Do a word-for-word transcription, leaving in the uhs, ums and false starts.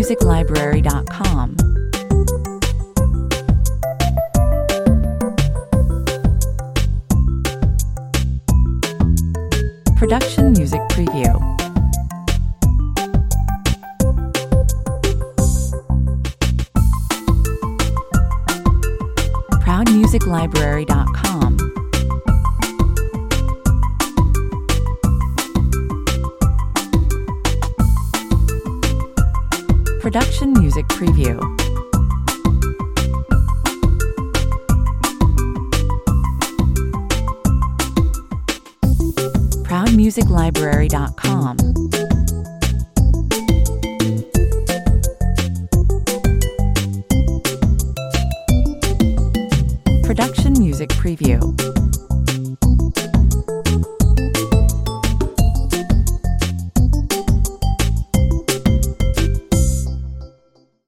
music library dot com. Production Music Preview. proud music library dot com. Production Music Preview. proud music library dot com. Production Music Preview.